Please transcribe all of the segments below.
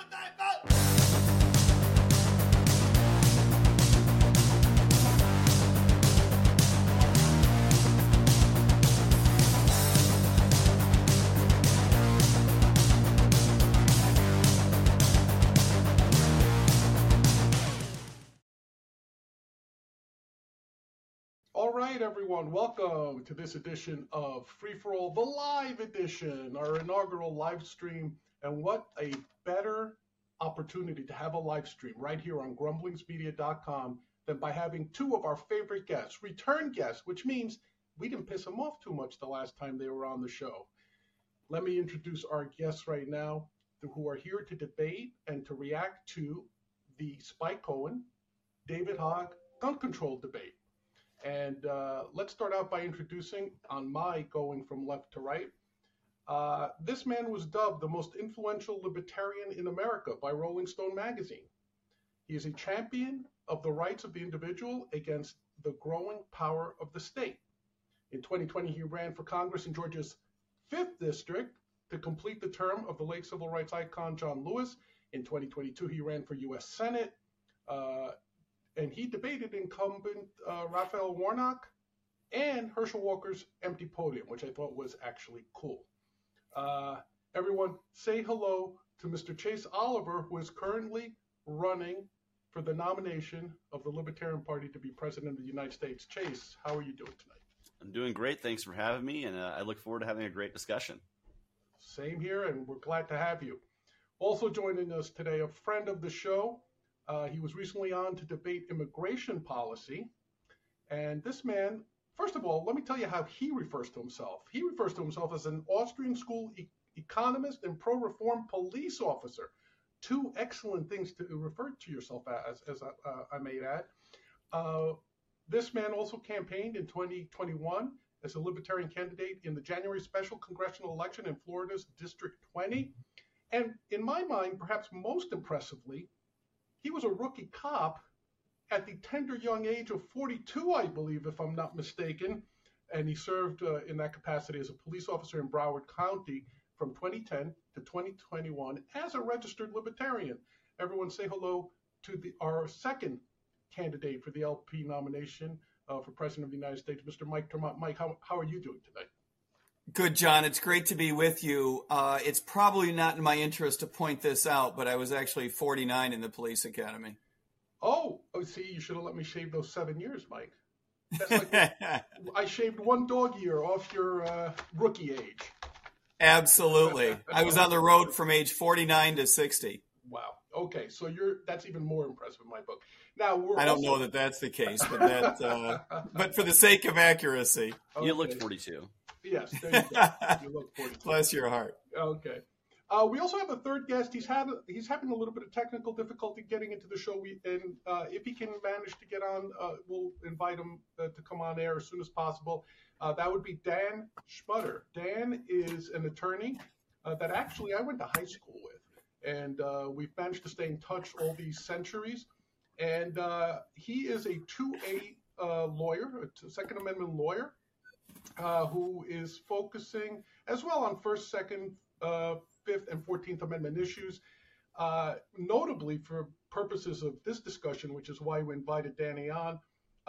All right, everyone, welcome to this edition of Free for All, the live edition, our inaugural live stream. And what a better opportunity to have a live stream right here on grumblingsmedia.com than by having two of our favorite guests, return guests, which means we didn't piss them off too much the last time they were on the show. Let me introduce our guests right now who are here to debate and to react to the Spike Cohen, David Hogg gun control debate. And let's start out by introducing, on my going from left to right, this man was dubbed the most influential libertarian in America by Rolling Stone magazine. He is a champion of the rights of the individual against the growing power of the state. In 2020, he ran for Congress in Georgia's 5th district to complete the term of the late civil rights icon John Lewis. In 2022, he ran for U.S. Senate. And he debated incumbent Raphael Warnock and Herschel Walker's empty podium, which I thought was actually cool. Everyone, say hello to Mr. Chase Oliver, who is currently running for the nomination of the Libertarian Party to be president of the United States. Chase, how are you doing tonight? I'm doing great. Thanks for having me, and I look forward to having a great discussion. Same here, and we're glad to have you. Also joining us today, a friend of the show. He was recently on to debate immigration policy. And this man, first of all, let me tell you how he refers to himself. He refers to himself as an Austrian school economist and pro-reform police officer. Two excellent things to refer to yourself as I may add. This man also campaigned in 2021 as a Libertarian candidate in the January special congressional election in Florida's District 20. And in my mind, perhaps most impressively, he was a rookie cop at the tender young age of 42, I believe, if I'm not mistaken. And he served in that capacity as a police officer in Broward County from 2010 to 2021 as a registered libertarian. Everyone say hello to our second candidate for the LP nomination for President of the United States, Mr. Mike Tremont. Mike, how are you doing tonight? Good, John. It's great to be with you. It's probably not in my interest to point this out, but I was actually 49 in the police academy. Oh, see, you should have let me shave those 7 years, Mike. That's like I shaved one dog year off your rookie age. Absolutely. I was on the road from age 49 to 60. Wow. Okay, so that's even more impressive in my book. Now I don't know that that's the case, but but for the sake of accuracy, you looked 42. Yes, there you go. You look 42. Bless your heart. Okay. We also have a third guest. He's having a little bit of technical difficulty getting into the show. If he can manage to get on, we'll invite him to come on air as soon as possible. That would be Dan Schmutter. Dan is an attorney that actually I went to high school with, and we've managed to stay in touch all these centuries. And he is a 2A lawyer, a Second Amendment lawyer, who is focusing as well on First, Second, Fifth, and 14th Amendment issues, notably for purposes of this discussion, which is why we invited Danny on.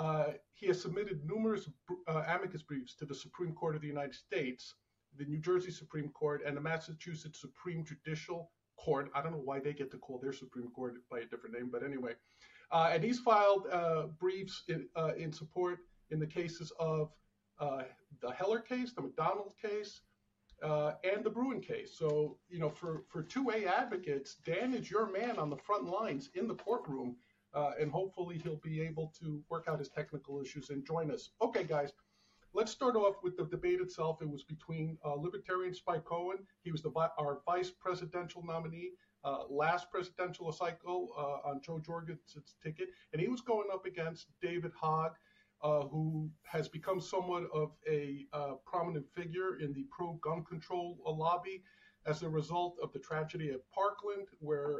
He has submitted numerous amicus briefs to the Supreme Court of the United States, the New Jersey Supreme Court, and the Massachusetts Supreme Judicial Court. I don't know why they get to call their Supreme Court by a different name, but anyway. And he's filed briefs in support in the cases of the Heller case, the McDonald case, and the Bruen case. So, for 2A advocates, Dan is your man on the front lines in the courtroom, and hopefully he'll be able to work out his technical issues and join us. Okay, guys, let's start off with the debate itself. It was between Libertarian Spike Cohen. He was our vice presidential nominee last presidential cycle on Joe Jorgensen's ticket, and he was going up against David Hogg, who has become somewhat of a prominent figure in the pro-gun control lobby as a result of the tragedy at Parkland, where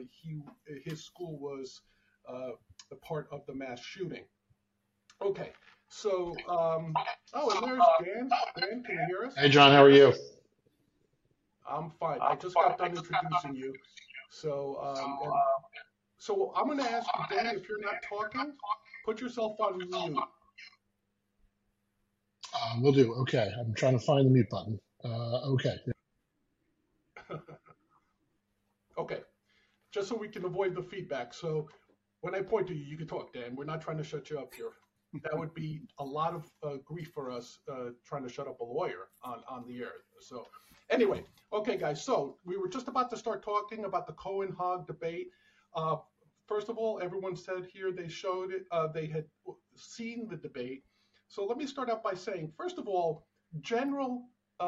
his school was a part of the mass shooting. Okay, so, and there's Dan. Dan, can you hear us? Hey, John, how are you? I'm fine. I just got done introducing you. So, so I'm going to ask you, Dan, if you're not talking, put yourself on mute. Will do. Okay. I'm trying to find the mute button. Okay. Okay. Just so we can avoid the feedback. So when I point to you, you can talk, Dan. We're not trying to shut you up here. That would be a lot of grief for us trying to shut up a lawyer on the air. So anyway, okay, guys. So we were just about to start talking about the Cohen-Hogg debate. First of all, everyone said here they showed it. They had seen the debate. So let me start out by saying, first of all, general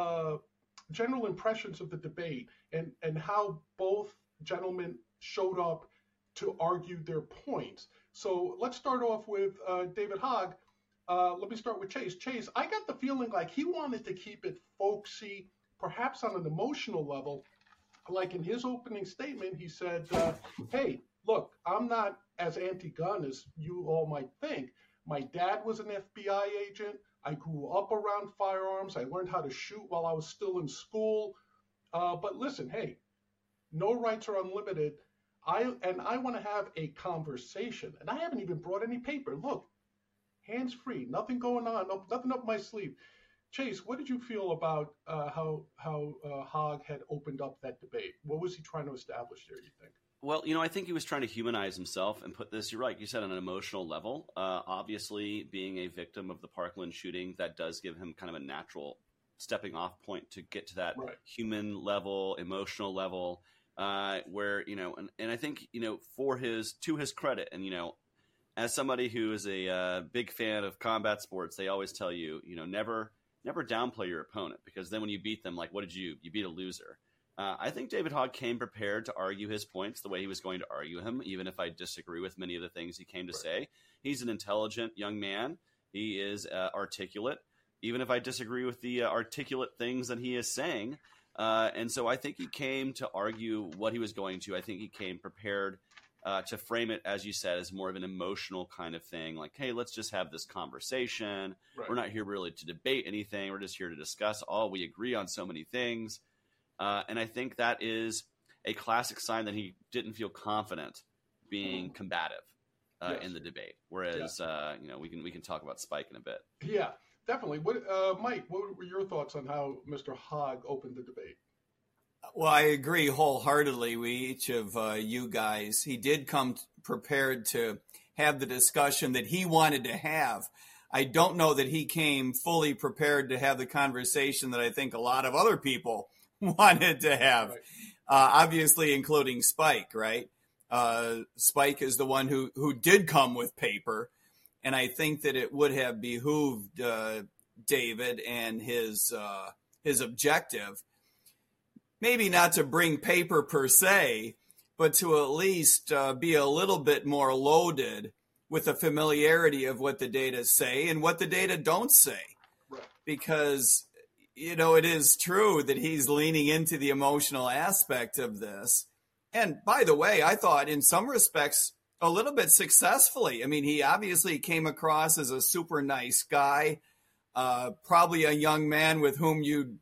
impressions of the debate and how both gentlemen showed up to argue their points. So let's start off with David Hogg. Let me start with Chase. Chase, I got the feeling like he wanted to keep it folksy, perhaps on an emotional level. Like in his opening statement, he said, hey, look, I'm not as anti-gun as you all might think. My dad was an FBI agent. I grew up around firearms. I learned how to shoot while I was still in school. But listen, hey, no rights are unlimited. I want to have a conversation. And I haven't even brought any paper. Look, hands free, nothing going on, nothing up my sleeve. Chase, what did you feel about how Hogg had opened up that debate? What was he trying to establish there, you think? Well, I think he was trying to humanize himself and put this, you're right, you said on an emotional level. Obviously, being a victim of the Parkland shooting, that does give him kind of a natural stepping off point to get to that human level, emotional level, where, and I think, to his credit, and, as somebody who is a big fan of combat sports, they always tell you, never downplay your opponent, because then when you beat them, like, what did you beat a loser. I think David Hogg came prepared to argue his points the way he was going to argue him, even if I disagree with many of the things he came to say. He's an intelligent young man. He is articulate, even if I disagree with the articulate things that he is saying. And so I think he came to argue what he was going to. I think he came prepared to frame it, as you said, as more of an emotional kind of thing. Like, hey, let's just have this conversation. Right. We're not here really to debate anything. We're just here to discuss all. We agree on so many things. And I think that is a classic sign that he didn't feel confident being combative in the debate. Whereas, we can talk about Spike in a bit. Yeah, definitely. Mike, what were your thoughts on how Mr. Hogg opened the debate? Well, I agree wholeheartedly with each of you guys. He did come prepared to have the discussion that he wanted to have. I don't know that he came fully prepared to have the conversation that I think a lot of other people wanted to have, right. Obviously including Spike, right? Spike is the one who did come with paper, and I think that it would have behooved David and his objective, maybe not to bring paper per se, but to at least be a little bit more loaded with the familiarity of what the data say and what the data don't say, right. Because it is true that he's leaning into the emotional aspect of this. And by the way, I thought in some respects a little bit successfully. I mean, he obviously came across as a super nice guy, probably a young man with whom you'd,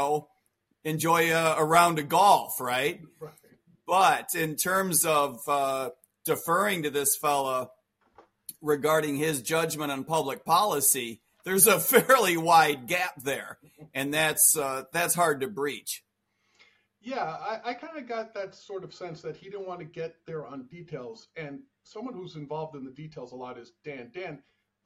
enjoy a round of golf, right? Right. But in terms of deferring to this fella regarding his judgment on public policy, there's a fairly wide gap there, and that's hard to breach. Yeah, I kind of got that sort of sense that he didn't want to get there on details. And someone who's involved in the details a lot is Dan. Dan,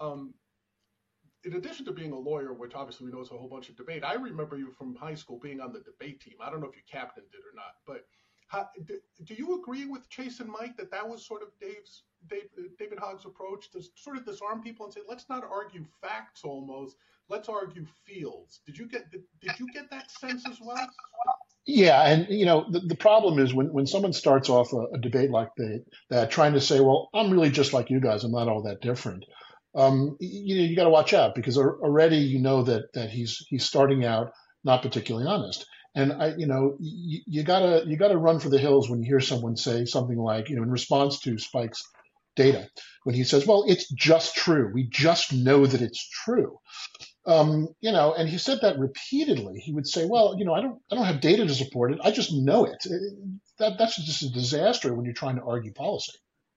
in addition to being a lawyer, which obviously we know is a whole bunch of debate, I remember you from high school being on the debate team. I don't know if you captained it or not, but do you agree with Chase and Mike that was sort of David Hogg's approach to sort of disarm people and say, let's not argue facts almost, let's argue fields? Did you get that sense as well? Yeah, and the problem is when someone starts off a debate like that, trying to say, well, I'm really just like you guys, I'm not all that different. You got to watch out, because already that he's starting out not particularly honest. And you gotta run for the hills when you hear someone say something like, in response to Spike's data, when he says, well, it's just true. We just know that it's true. And he said that repeatedly. He would say, "Well, I don't have data to support it. I just know it." That's just a disaster when you're trying to argue policy.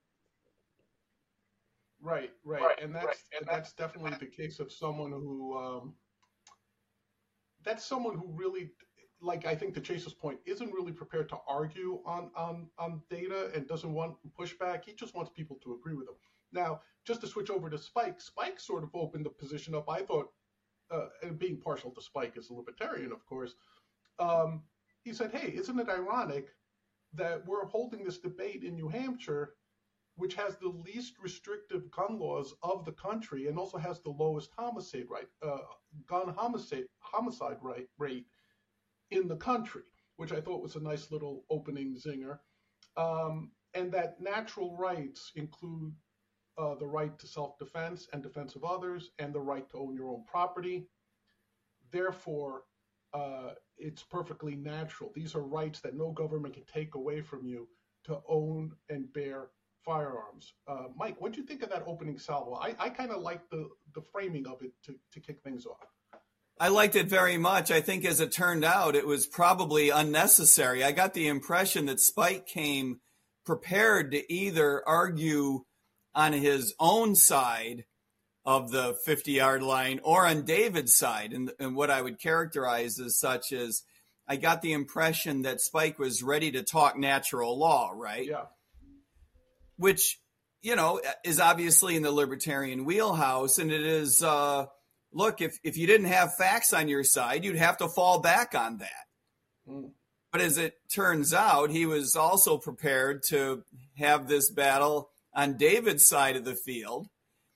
Right, and that's definitely the case of someone who really, like, I think to Chase's point, isn't really prepared to argue on data and doesn't want pushback. He just wants people to agree with him. Now, just to switch over to Spike sort of opened the position up. I thought, and being partial to Spike as a libertarian, of course, he said, "Hey, isn't it ironic that we're holding this debate in New Hampshire, which has the least restrictive gun laws of the country and also has the lowest gun homicide rate in the country," which I thought was a nice little opening zinger. And that natural rights include the right to self-defense and defense of others, and the right to own your own property. Therefore, it's perfectly natural. These are rights that no government can take away from you, to own and bear firearms. Mike, what do you think of that opening salvo? I kind of like the framing of it to kick things off. I liked it very much. I think as it turned out, it was probably unnecessary. I got the impression that Spike came prepared to either argue on his own side of the 50-yard line or on David's side. And what I would characterize as such is I got the impression that Spike was ready to talk natural law, right? Yeah. Which, is obviously in the libertarian wheelhouse. And it is, look, if you didn't have facts on your side, you'd have to fall back on that. Mm. But as it turns out, he was also prepared to have this battle on David's side of the field,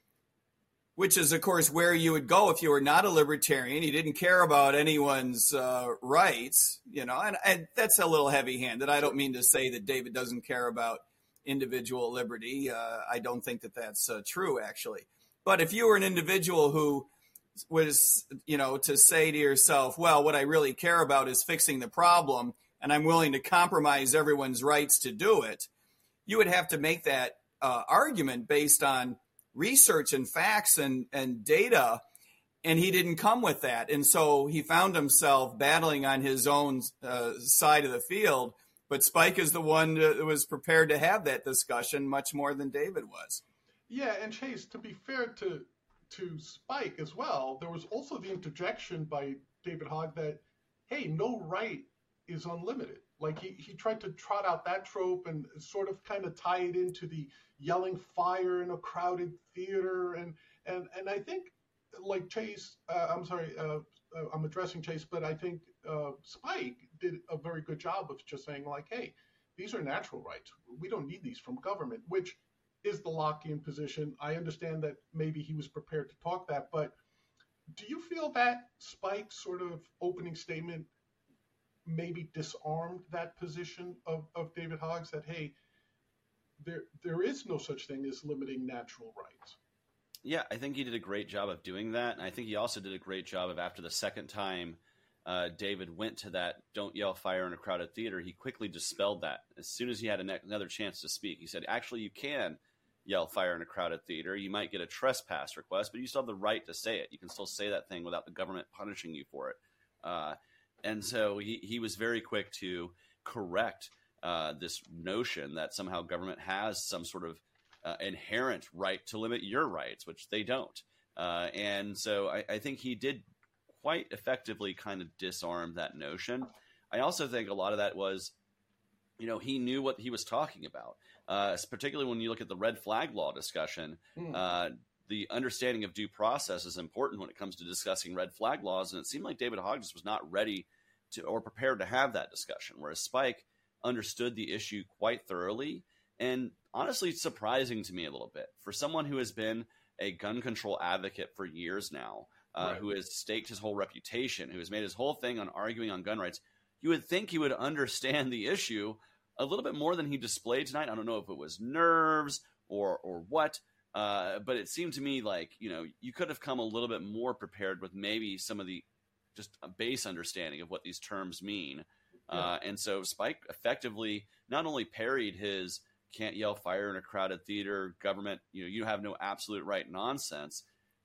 which is, of course, where you would go if you were not a libertarian. You didn't care about anyone's rights, and that's a little heavy-handed. I don't mean to say that David doesn't care about individual liberty. I don't think that that's true, actually. But if you were an individual who was, to say to yourself, well, what I really care about is fixing the problem, and I'm willing to compromise everyone's rights to do it, you would have to make that argument based on research and facts and data, and he didn't come with that. And so he found himself battling on his own side of the field, but Spike is the one that was prepared to have that discussion much more than David was. Yeah, and Chase, to be fair to Spike as well, there was also the interjection by David Hogg that, hey, no right is unlimited. Like he tried to trot out that trope and sort of kind of tie it into the yelling fire in a crowded theater. And I think, like Chase, I'm addressing Chase, but I think Spike did a very good job of just saying, like, hey, these are natural rights. We don't need these from government, which is the Lockean position. I understand that maybe he was prepared to talk that, but do you feel that Spike's sort of opening statement maybe disarmed that position of David Hogg's, that, hey, there is no such thing as limiting natural rights? Yeah, I think he did a great job of doing that. And I think he also did a great job of, after the second time David went to that "don't yell fire in a crowded theater," he quickly dispelled that. As soon as he had another chance to speak, he said, actually, you can yell fire in a crowded theater. You might get a trespass request, but you still have the right to say it. You can still say that thing without the government punishing you for it. And so he was very quick to correct this notion that somehow government has some sort of inherent right to limit your rights, which they don't. And so I think he did quite effectively kind of disarm that notion. I also think a lot of that was, he knew what he was talking about, particularly when you look at the red flag law discussion. The understanding of due process is important when it comes to discussing red flag laws. And it seemed like David Hogg was not ready to or prepared to have that discussion, whereas Spike understood the issue quite thoroughly. And honestly, it's surprising to me a little bit for someone who has been a gun control advocate for years now, Right. who has staked his whole reputation, who has made his whole thing on arguing on gun rights. You would think he would understand the issue a little bit more than he displayed tonight. I don't know if it was nerves or what, but it seemed to me like, you could have come a little bit more prepared with maybe some of the just a base understanding of what these terms mean. And so Spike effectively not only parried his "can't yell fire in a crowded theater, government, you have no absolute right" nonsense,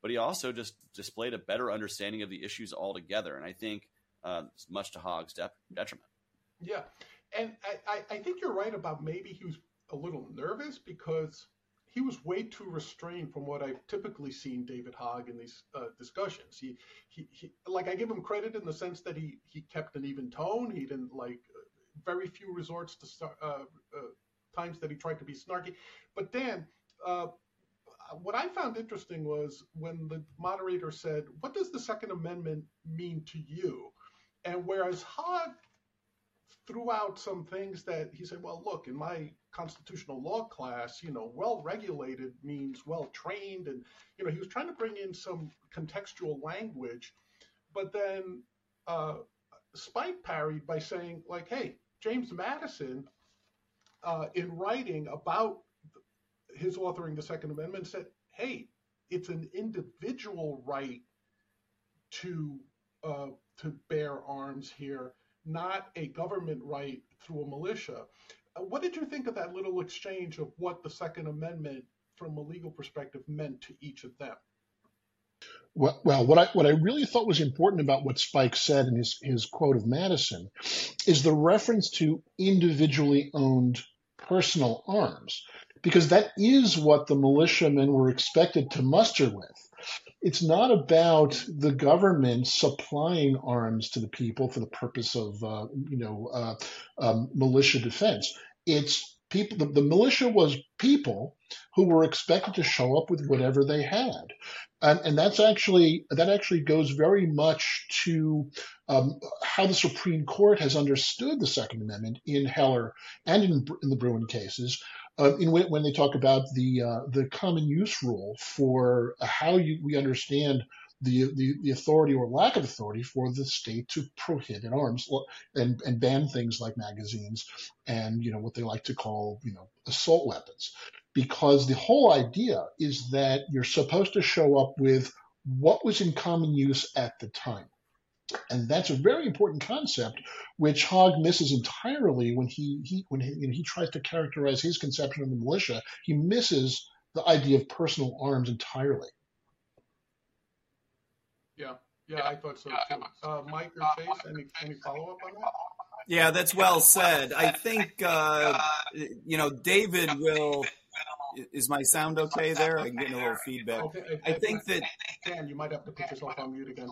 but he also just displayed a better understanding of the issues altogether. And I think much to Hogg's detriment. Yeah. And I think you're right about maybe he was a little nervous because he was way too restrained from what I've typically seen David Hogg in these discussions. He like, I give him credit in the sense that he kept an even tone. He didn't very few resorts to times that he tried to be snarky. But Dan, what I found interesting was when the moderator said, "What does the Second Amendment mean to you?" And whereas Hogg threw out some things that he said, well, look, in my constitutional law class, well-regulated means well-trained. And, he was trying to bring in some contextual language. But then Spike parried by saying, like, hey, James Madison, in writing about his authoring the Second Amendment, said, hey, it's an individual right to bear arms here, not a government right through a militia. What did you think of that little exchange of what the Second Amendment, from a legal perspective, meant to each of them? Well, what I really thought was important about what Spike said in his quote of Madison is the reference to individually owned personal arms, because that is what the militiamen were expected to muster with. It's not about the government supplying arms to the people for the purpose of, militia defense. It's people. The militia was people who were expected to show up with whatever they had, and that actually goes very much to how the Supreme Court has understood the Second Amendment in Heller and in the Bruen cases. When they talk about the common use rule for how we understand the authority or lack of authority for the state to prohibit arms and ban things like magazines and what they like to call assault weapons, because the whole idea is that you're supposed to show up with what was in common use at the time. And that's a very important concept, which Hogg misses entirely when he tries to characterize his conception of the militia. He misses the idea of personal arms entirely. Yeah, I thought so too. Mike or Chase, any follow up on that? Yeah, that's well said. I think David will. Is my sound okay there? I'm getting a little feedback. Okay, I think that Dan, you might have to put yourself on mute again.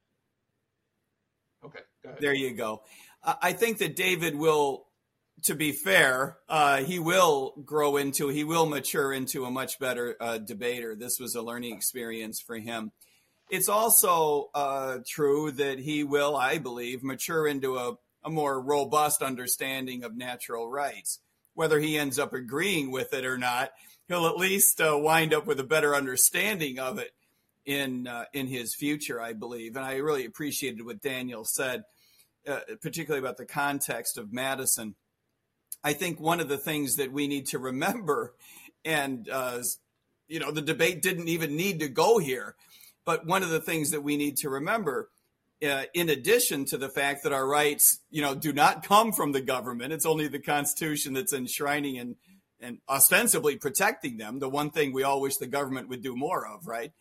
Okay, go ahead. There you go. I think that David will, to be fair, he will mature into a much better debater. This was a learning experience for him. It's also true that he will, I believe, mature into a more robust understanding of natural rights. Whether he ends up agreeing with it or not, he'll at least wind up with a better understanding of it in his future, I believe. And I really appreciated what Daniel said, particularly about the context of Madison. I think one of the things that we need to remember, and the debate didn't even need to go here, but one of the things that we need to remember, in addition to the fact that our rights, do not come from the government, it's only the Constitution that's enshrining and ostensibly protecting them, the one thing we all wish the government would do more of, right?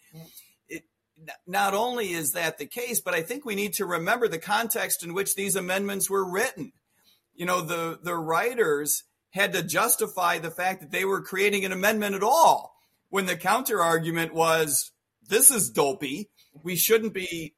Not only is that the case, but I think we need to remember the context in which these amendments were written. The writers had to justify the fact that they were creating an amendment at all, when the counter argument was, this is dopey. We shouldn't be,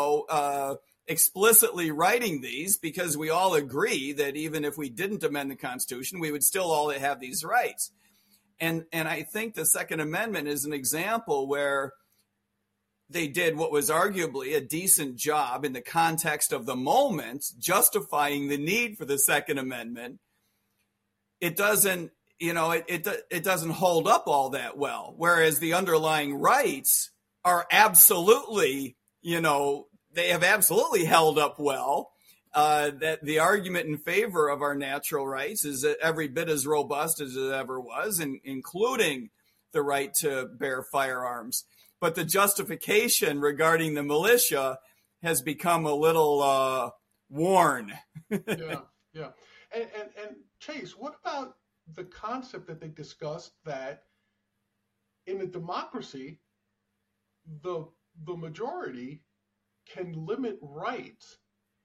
explicitly writing these, because we all agree that even if we didn't amend the Constitution, we would still all have these rights. And I think the Second Amendment is an example where they did what was arguably a decent job in the context of the moment, justifying the need for the Second Amendment. It doesn't, it doesn't hold up all that well. Whereas the underlying rights are absolutely, they have absolutely held up well. That the argument in favor of our natural rights is every bit as robust as it ever was, including the right to bear firearms. But the justification regarding the militia has become a little worn. Yeah. And Chase, what about the concept that they discussed that in a democracy, the majority can limit rights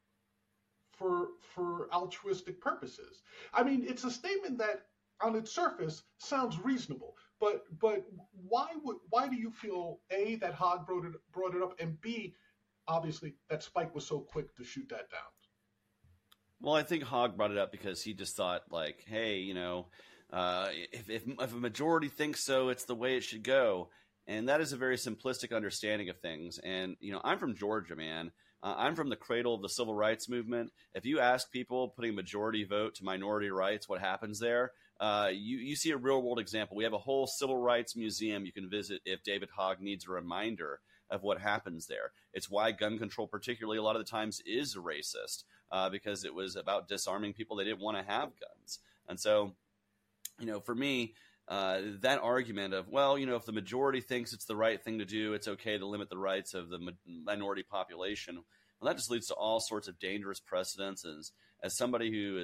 for altruistic purposes. I mean, it's a statement that on its surface sounds reasonable, but why do you feel A, that Hogg brought it up, and B, obviously that Spike was so quick to shoot that down? Well, I think Hogg brought it up because he just thought, like, hey, if a majority thinks so, it's the way it should go. And that is a very simplistic understanding of things. And, I'm from Georgia, man. I'm from the cradle of the civil rights movement. If you ask people putting a majority vote to minority rights, what happens there, you see a real world example. We have a whole civil rights museum you can visit if David Hogg needs a reminder of what happens there. It's why gun control, particularly a lot of the times, is racist, because it was about disarming people. They didn't want to have guns. And so, for me, that argument of, if the majority thinks it's the right thing to do, it's okay to limit the rights of the minority population. Well, that just leads to all sorts of dangerous precedents. As somebody who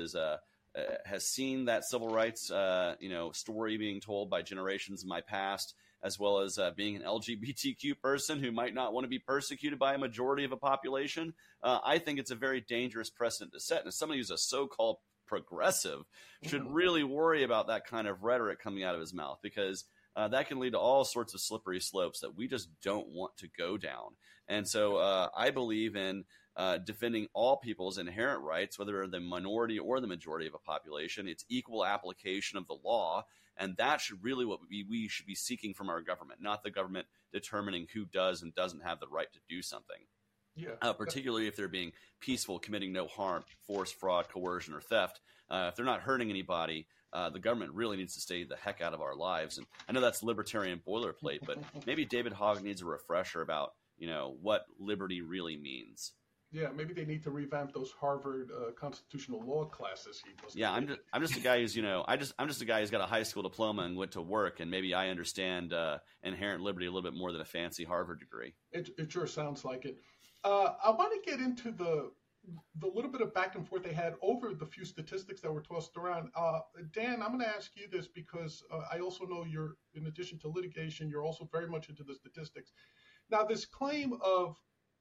has seen that civil rights, story being told by generations in my past, as well as being an LGBTQ person who might not want to be persecuted by a majority of a population, I think it's a very dangerous precedent to set. And as somebody who's a so-called progressive should really worry about that kind of rhetoric coming out of his mouth, because that can lead to all sorts of slippery slopes that we just don't want to go down. And so I believe in defending all people's inherent rights, whether they're the minority or the majority of a population. It's equal application of the law. And that should really what we should be seeking from our government, not the government determining who does and doesn't have the right to do something. Yeah. Particularly if they're being peaceful, committing no harm, force, fraud, coercion, or theft. If they're not hurting anybody, the government really needs to stay the heck out of our lives. And I know that's libertarian boilerplate, but maybe David Hogg needs a refresher about, what liberty really means. Yeah, maybe they need to revamp those Harvard constitutional law classes. I'm just a guy who's I'm just a guy who's got a high school diploma and went to work, and maybe I understand inherent liberty a little bit more than a fancy Harvard degree. It sure sounds like it. I want to get into the little bit of back and forth they had over the few statistics that were tossed around. Dan, I'm going to ask you this because I also know you're, in addition to litigation, you're also very much into the statistics. Now, this claim of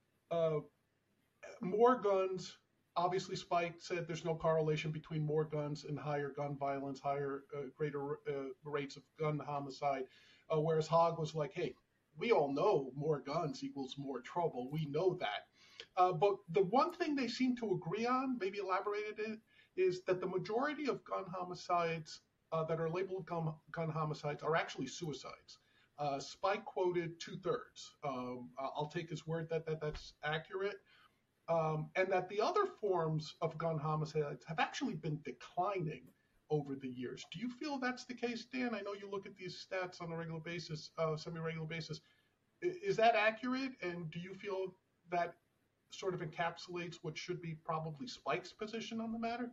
more guns, obviously Spike said there's no correlation between more guns and higher gun violence, greater rates of gun homicide, whereas Hogg was like, hey, we all know more guns equals more trouble. We know that. But the one thing they seem to agree on, maybe elaborated it, is that the majority of gun homicides that are labeled gun homicides are actually suicides. Spike quoted 2/3. I'll take his word that that's accurate. And that the other forms of gun homicides have actually been declining over the years. Do you feel that's the case, Dan? I know you look at these stats on a regular basis, semi-regular basis. Is that accurate? And do you feel that sort of encapsulates what should be probably Spike's position on the matter?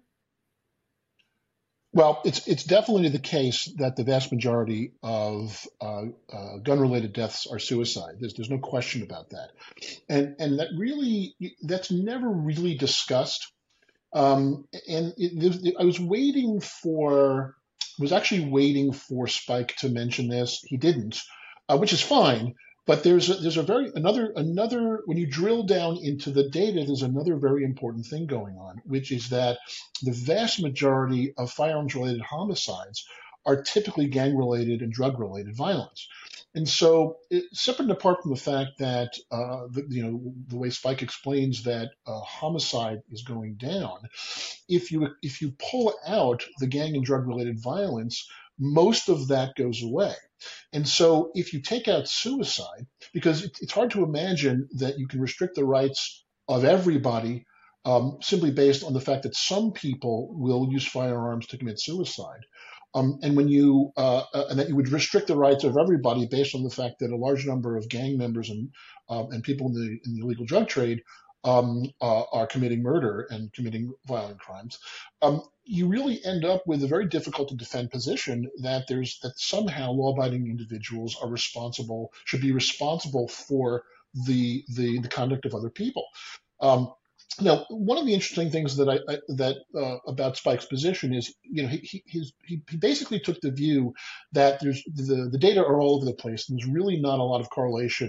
Well, it's definitely the case that the vast majority of gun-related deaths are suicide. There's no question about that, and that's never really discussed. I was actually waiting for Spike to mention this. He didn't, which is fine. But there's another when you drill down into the data, there's another very important thing going on, which is that the vast majority of firearms-related homicides are typically gang-related and drug-related violence. And so, separate and apart from the fact that the way Spike explains that homicide is going down, if you pull out the gang and drug-related violence, most of that goes away. And so if you take out suicide, because it's hard to imagine that you can restrict the rights of everybody simply based on the fact that some people will use firearms to commit suicide. And when and that you would restrict the rights of everybody based on the fact that a large number of gang members and people in the illegal drug trade are committing murder and committing violent crimes, you really end up with a very difficult to defend position that somehow law-abiding individuals should be responsible for the conduct of other people. Now, one of the interesting things that about Spike's position is, he basically took the view that the data are all over the place, and there's really not a lot of correlation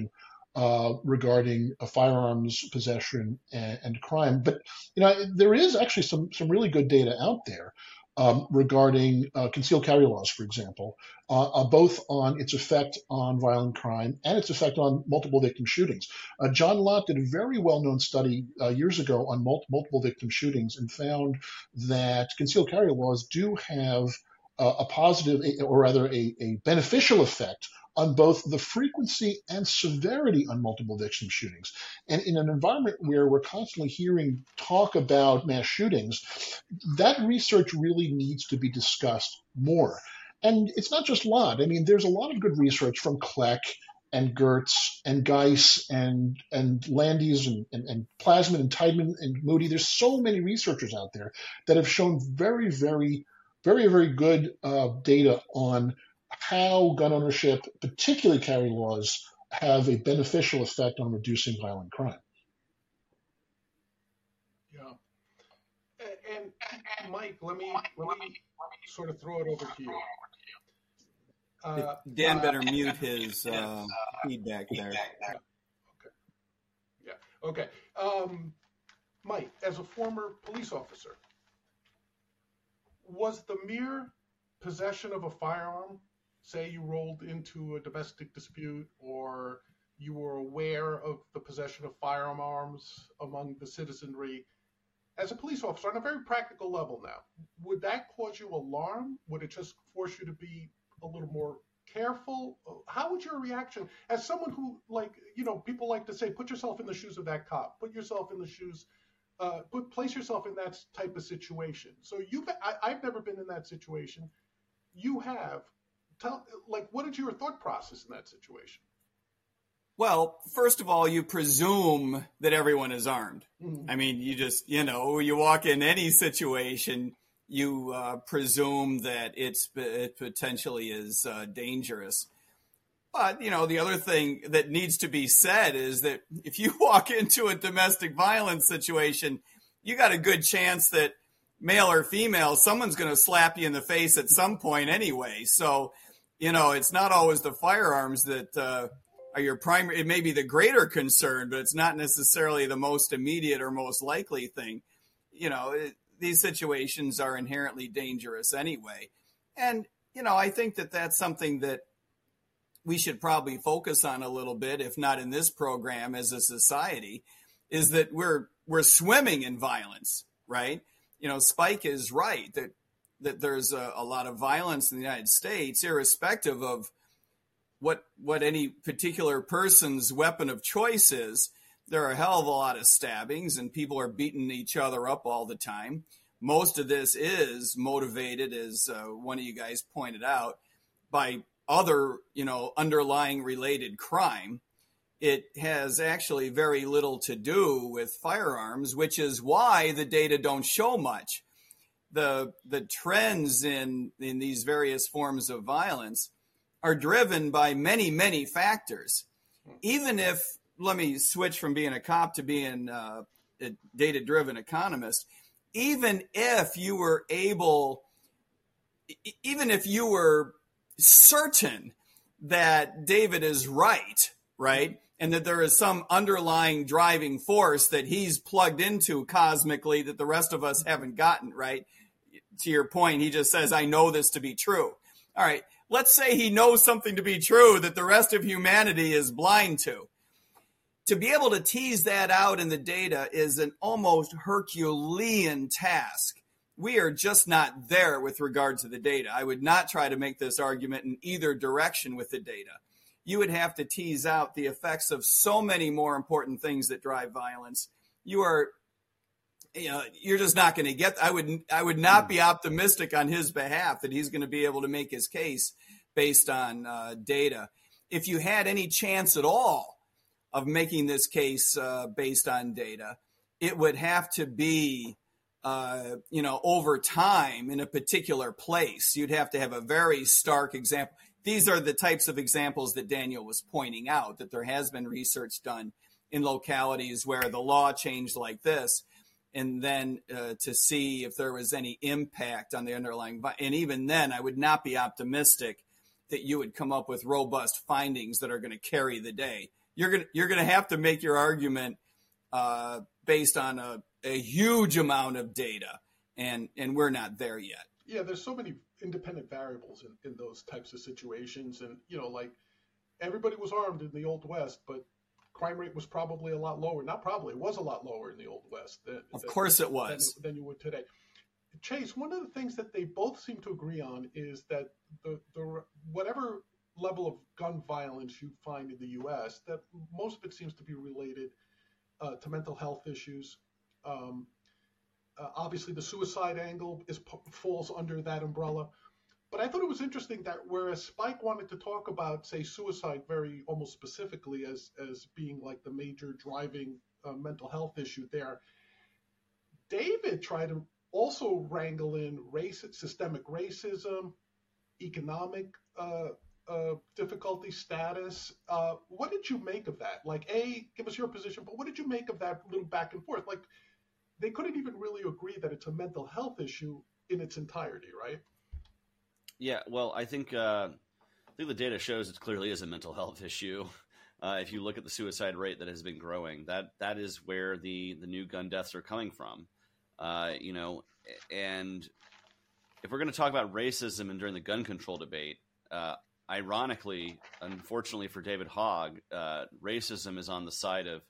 regarding firearms possession and crime. But there is actually some really good data out there regarding concealed carry laws, for example, both on its effect on violent crime and its effect on multiple victim shootings. John Lott did a very well-known study years ago on multiple victim shootings and found that concealed carry laws do have a positive, or rather a beneficial effect on both the frequency and severity on multiple victim shootings. And in an environment where we're constantly hearing talk about mass shootings, that research really needs to be discussed more. And it's not just Lott. I mean, there's a lot of good research from Kleck and Gertz and Geis and Landis and Plasman and Tideman and Moody. There's so many researchers out there that have shown very, very, very, very good data on how gun ownership, particularly carry laws, have a beneficial effect on reducing violent crime. Yeah. And Mike, let me sort of throw it over to you. Dan better mute his feedback there. Yeah. Okay. Mike, as a former police officer, was the mere possession of a firearm, say you rolled into a domestic dispute or you were aware of the possession of firearms among the citizenry, as a police officer on a very practical level now, would that cause you alarm? Would it just force you to be a little more careful? How would your reaction, as someone who, people like to say, put yourself in the shoes of that cop, put yourself in the shoes, place yourself in that type of situation. So I've never been in that situation. You have. What is your thought process in that situation? Well, first of all, you presume that everyone is armed. Mm-hmm. I mean, you just, you walk in any situation, you presume that it potentially is dangerous. But, the other thing that needs to be said is that if you walk into a domestic violence situation, you got a good chance that male or female, someone's going to slap you in the face at some point anyway. So, it's not always the firearms that are your primary. It may be the greater concern, but it's not necessarily the most immediate or most likely thing. These situations are inherently dangerous anyway. And, I think that that's something that we should probably focus on a little bit, if not in this program as a society, is that we're swimming in violence, right? Spike is right that there's a lot of violence in the United States, irrespective of what any particular person's weapon of choice is. There are a hell of a lot of stabbings and people are beating each other up all the time. Most of this is motivated, as one of you guys pointed out, by other, underlying related crime. It has actually very little to do with firearms, which is why the data don't show much. The trends in these various forms of violence are driven by many, many factors. Even if, let me switch from being a cop to being a data-driven economist, even if you were certain that David is right, and that there is some underlying driving force that he's plugged into cosmically that the rest of us haven't gotten, right? To your point, he just says, I know this to be true. All right, let's say he knows something to be true that the rest of humanity is blind to. To be able to tease that out in the data is an almost Herculean task. We are just not there with regard to the data. I would not try to make this argument in either direction with the data. You would have to tease out the effects of so many more important things that drive violence. You're just not going to get. I would not be optimistic on his behalf that he's going to be able to make his case based on data. If you had any chance at all of making this case based on data, it would have to be, over time in a particular place. You'd have to have a very stark example. These are the types of examples that Daniel was pointing out, that there has been research done in localities where the law changed like this, and then to see if there was any impact on the underlying. And even then, I would not be optimistic that you would come up with robust findings that are going to carry the day. you're gonna have to make your argument based on a huge amount of data, and we're not there yet. Yeah, there's so many independent variables in those types of situations, and like everybody was armed in the Old West, but crime rate was probably a lot lower. Not probably, it was a lot lower in the Old West. Of course it was. Than you would today. Chase, one of the things that they both seem to agree on is that the whatever level of gun violence you find in the U.S., that most of it seems to be related to mental health issues. Obviously, the suicide angle falls under that umbrella. But I thought it was interesting that whereas Spike wanted to talk about, say, suicide very almost specifically as being like the major driving mental health issue there, David tried to also wrangle in systemic racism, economic difficulty, status. What did you make of that? Like, give us your position, but what did you make of that little back and forth? Like, they couldn't even really agree that it's a mental health issue in its entirety, right? Yeah, well, I think the data shows it clearly is a mental health issue. If you look at the suicide rate that has been growing, that is where the new gun deaths are coming from. And if we're going to talk about racism and during the gun control debate, ironically, unfortunately for David Hogg, racism is on the side of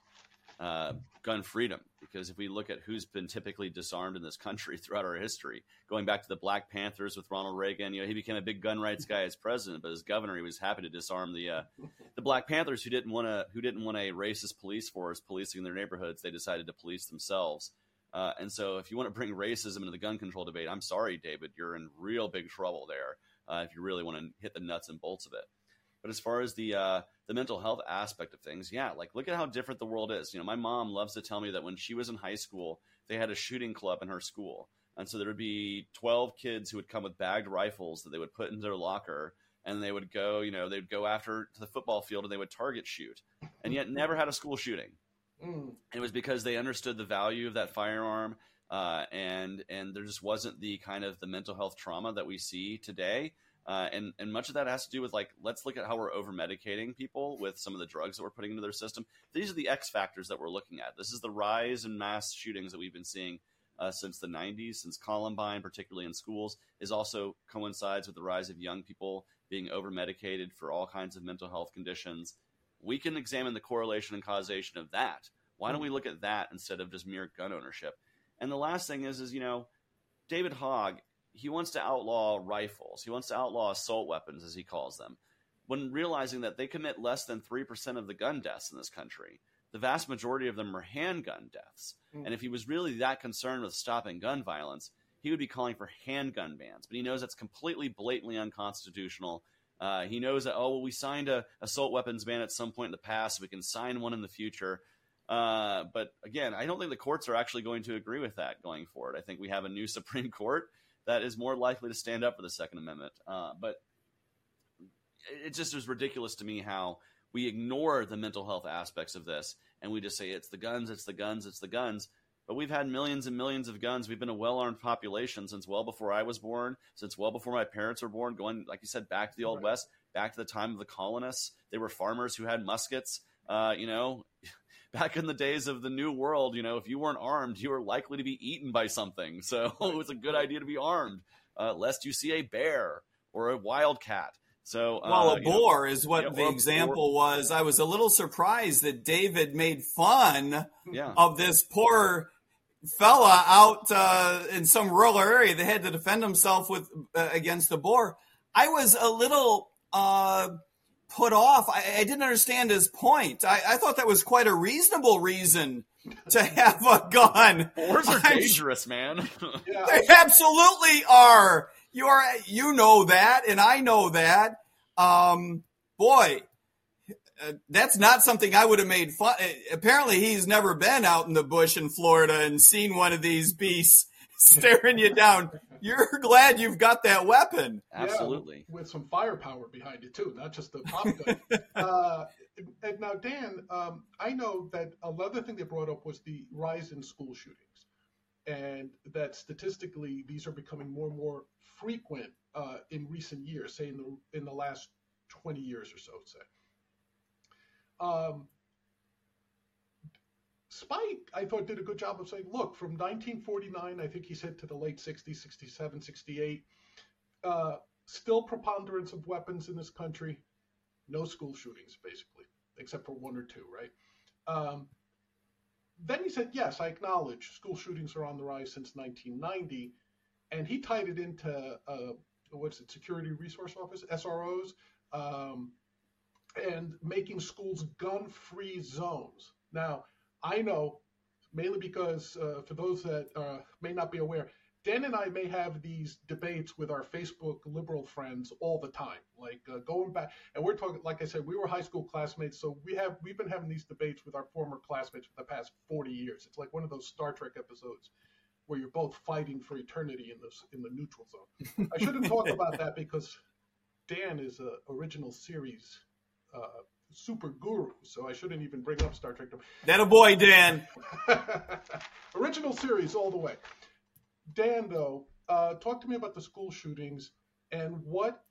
gun freedom, because if we look at who's been typically disarmed in this country throughout our history, going back to the Black Panthers with Ronald Reagan, he became a big gun rights guy as president, but as governor, he was happy to disarm the Black Panthers who didn't want a racist police force policing their neighborhoods. They decided to police themselves. And so if you want to bring racism into the gun control debate, I'm sorry, David, you're in real big trouble there if you really want to hit the nuts and bolts of it. But as far as the mental health aspect of things, yeah, like look at how different the world is. My mom loves to tell me that when she was in high school, they had a shooting club in her school. And so there would be 12 kids who would come with bagged rifles that they would put in their locker, and they would go, they'd go after to the football field and they would target shoot, and yet never had a school shooting. It was because they understood the value of that firearm, and there just wasn't the kind of the mental health trauma that we see today. And much of that has to do with, like, let's look at how we're over medicating people with some of the drugs that we're putting into their system. These are the X factors that we're looking at. This is the rise in mass shootings that we've been seeing since the 90s, since Columbine, particularly in schools, is also coincides with the rise of young people being over medicated for all kinds of mental health conditions. We can examine the correlation and causation of that. Why don't we look at that instead of just mere gun ownership? And the last thing is David Hogg, he wants to outlaw rifles. He wants to outlaw assault weapons, as he calls them, when realizing that they commit less than 3% of the gun deaths in this country. The vast majority of them are handgun deaths. And if he was really that concerned with stopping gun violence, he would be calling for handgun bans. But he knows that's completely blatantly unconstitutional. He knows that, we signed a assault weapons ban at some point in the past, so we can sign one in the future. But again, I don't think the courts are actually going to agree with that going forward. I think we have a new Supreme Court that is more likely to stand up for the Second Amendment. But it just is ridiculous to me how we ignore the mental health aspects of this, and we just say it's the guns, it's the guns, it's the guns. But we've had millions and millions of guns. We've been a well-armed population since well before I was born, since well before my parents were born, going, like you said, back to the Old West, back to the time of the colonists. They were farmers who had muskets. Back in the days of the New World, if you weren't armed, you were likely to be eaten by something. So it was a good idea to be armed, lest you see a bear or a wildcat. So, a boar is what the example was. I was a little surprised that David made fun of this poor fella out in some rural area that had to defend himself against the boar. I was a little put off. I didn't understand his point. I thought that was quite a reasonable reason to have a gun. Boars are dangerous, man. They absolutely are. You know that, and I know that. That's not something I would have made fun. Apparently, he's never been out in the bush in Florida and seen one of these beasts staring you down. You're glad you've got that weapon. Absolutely. With some firepower behind it, too, not just the pop gun. And now, Dan, I know that another thing they brought up was the rise in school shootings, and that statistically these are becoming more and more frequent in recent years, say in the last 20 years or so, say. Spike, I thought, did a good job of saying, look, from 1949, I think he said, to the late 60s, 67, 68, still preponderance of weapons in this country, no school shootings, basically, except for one or two, right? Then he said, yes, I acknowledge school shootings are on the rise since 1990, and he tied it into, Security Resource Office, SROs, and making schools gun-free zones. Now, I know, mainly because for those that may not be aware, Dan and I may have these debates with our Facebook liberal friends all the time, like going back, and we're talking, like I said, we were high school classmates, so we've been having these debates with our former classmates for the past 40 years. It's like one of those Star Trek episodes where you're both fighting for eternity in the neutral zone. I shouldn't talk about that because Dan is an original series super guru, so I shouldn't even bring up Star Trek. That a boy, Dan. Original series all the way. Dan, though, talk to me about the school shootings and what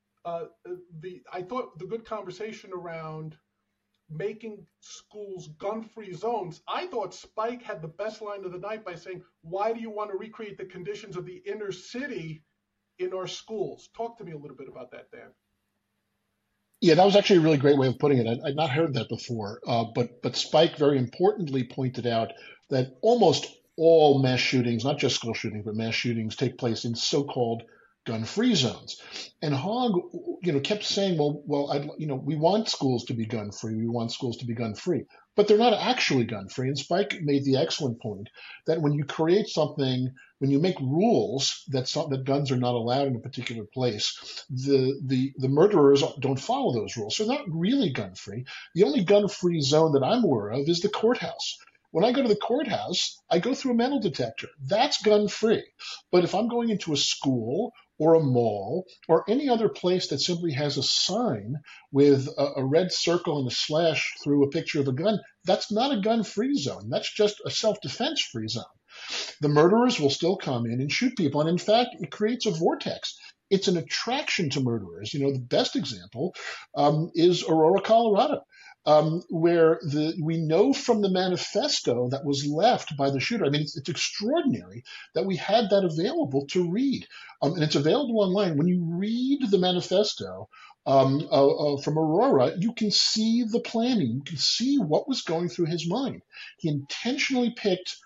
I thought the good conversation around making schools gun-free zones. I thought Spike had the best line of the night by saying, why do you want to recreate the conditions of the inner city in our schools? Talk to me a little bit about that, Dan. Yeah, that was actually a really great way of putting it. I'd not heard that before, but Spike very importantly pointed out that almost all mass shootings, not just school shootings, but mass shootings, take place in so-called gun-free zones. And Hogg, kept saying, we want schools to be gun-free. We want schools to be gun-free, but they're not actually gun-free. And Spike made the excellent point that when you create something, when you make rules that guns are not allowed in a particular place, the murderers don't follow those rules. So they're not really gun-free. The only gun-free zone that I'm aware of is the courthouse. When I go to the courthouse, I go through a metal detector. That's gun-free. But if I'm going into a school or a mall or any other place that simply has a sign with a red circle and a slash through a picture of a gun, that's not a gun-free zone. That's just a self-defense free zone. The murderers will still come in and shoot people. And in fact, it creates a vortex. It's an attraction to murderers. The best example is Aurora, Colorado. Where we know from the manifesto that was left by the shooter. I mean, it's extraordinary that we had that available to read. And it's available online. When you read the manifesto from Aurora, you can see the planning. You can see what was going through his mind. He intentionally picked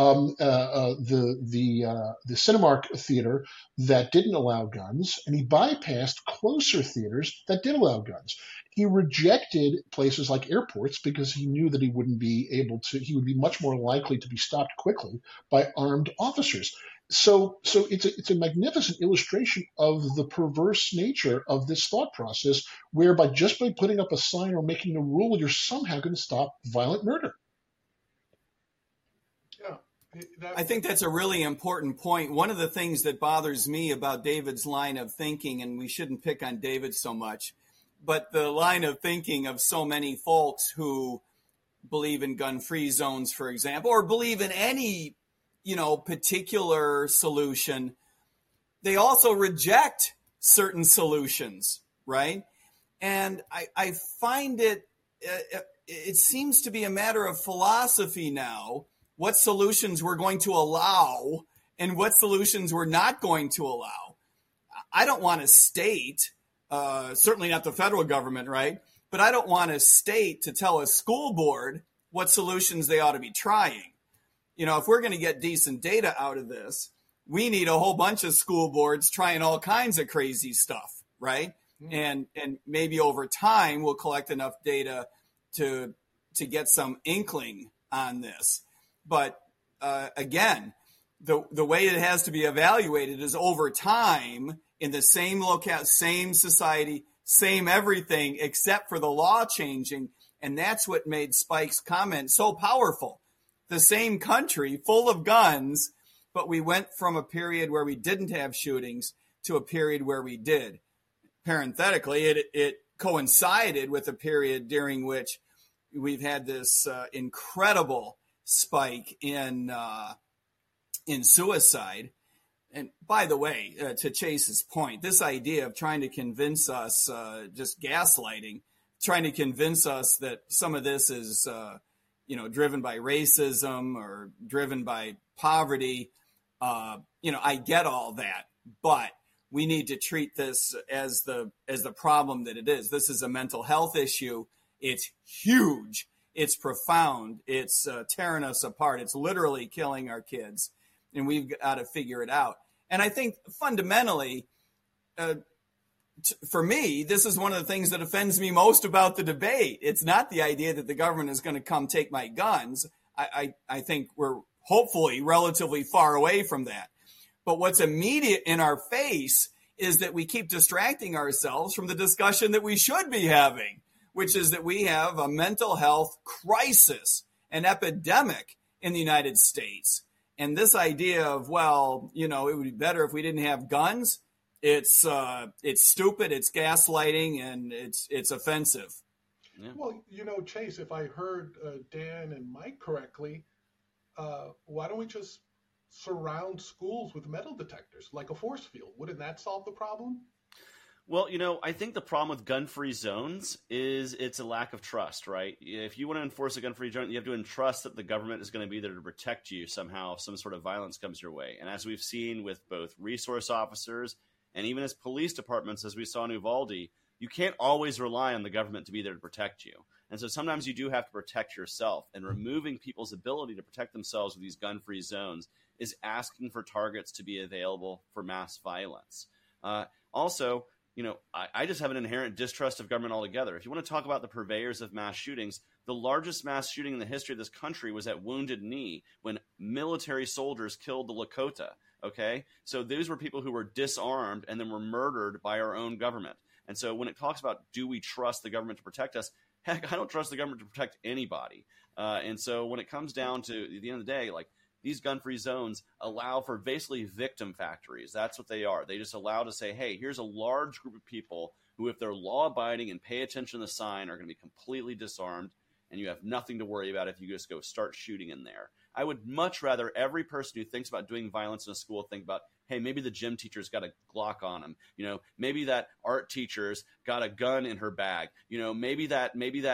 the Cinemark theater that didn't allow guns, and he bypassed closer theaters that did allow guns. He rejected places like airports because he knew that he would be much more likely to be stopped quickly by armed officers. So it's a magnificent illustration of the perverse nature of this thought process, whereby just by putting up a sign or making a rule, you're somehow going to stop violent murder. I think that's a really important point. One of the things that bothers me about David's line of thinking, and we shouldn't pick on David so much, but the line of thinking of so many folks who believe in gun-free zones, for example, or believe in any, particular solution, they also reject certain solutions, right? And I find it seems to be a matter of philosophy now, what solutions we're going to allow and what solutions we're not going to allow. I don't want a state, certainly not the federal government, right? But I don't want a state to tell a school board what solutions they ought to be trying. If we're going to get decent data out of this, we need a whole bunch of school boards trying all kinds of crazy stuff, right? Mm-hmm. And maybe over time we'll collect enough data to get some inkling on this. But again, the way it has to be evaluated is over time in the same locale, same society, same everything, except for the law changing. And that's what made Spike's comment so powerful. The same country full of guns, but we went from a period where we didn't have shootings to a period where we did. Parenthetically, it coincided with a period during which we've had this incredible spike in suicide. And by the way, to Chase's point, this idea of trying to convince us, just gaslighting, trying to convince us that some of this is, driven by racism or driven by poverty. I get all that, but we need to treat this as the problem that it is. This is a mental health issue. It's huge. It's profound. It's tearing us apart. It's literally killing our kids, and we've got to figure it out. And I think fundamentally, for me, this is one of the things that offends me most about the debate. It's not the idea that the government is going to come take my guns. I think we're hopefully relatively far away from that. But what's immediate in our face is that we keep distracting ourselves from the discussion that we should be having, which is that we have a mental health crisis, an epidemic in the United States. And this idea of, it would be better if we didn't have guns, it's stupid, it's gaslighting, and it's offensive. Yeah. Well, Chase, if I heard Dan and Mike correctly, why don't we just surround schools with metal detectors like a force field? Wouldn't that solve the problem? Well, I think the problem with gun-free zones is it's a lack of trust, right? If you want to enforce a gun-free zone, you have to entrust that the government is going to be there to protect you somehow if some sort of violence comes your way. And as we've seen with both resource officers and even as police departments, as we saw in Uvalde, you can't always rely on the government to be there to protect you. And so sometimes you do have to protect yourself. And removing people's ability to protect themselves with these gun-free zones is asking for targets to be available for mass violence. Also, I just have an inherent distrust of government altogether. If you want to talk about the purveyors of mass shootings, the largest mass shooting in the history of this country was at Wounded Knee when military soldiers killed the Lakota. Okay, so those were people who were disarmed and then were murdered by our own government. And so when it talks about do we trust the government to protect us, heck, I don't trust the government to protect anybody. And so when it comes down to at the end of the day, like, these gun-free zones allow for basically victim factories. That's what they are. They just allow to say, hey, here's a large group of people who, if they're law-abiding and pay attention to the sign, are going to be completely disarmed, and you have nothing to worry about if you just go start shooting in there. I would much rather every person who thinks about doing violence in a school think about, hey, maybe the gym teacher's got a Glock on him. Maybe that art teacher's got a gun in her bag. Maybe that